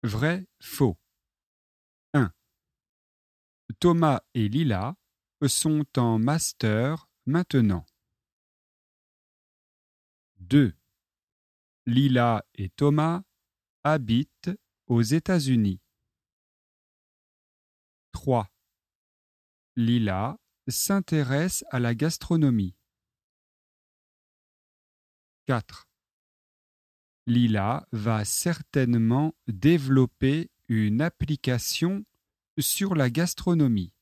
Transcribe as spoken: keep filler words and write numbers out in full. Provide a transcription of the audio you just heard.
Vrai, faux. un. Thomas et Lila sont en master maintenant. deux. Lila et Thomas habitent aux États-Unis. trois. Lila s'intéresse à la gastronomie. quatre. Lila va certainement développer une application sur la gastronomie.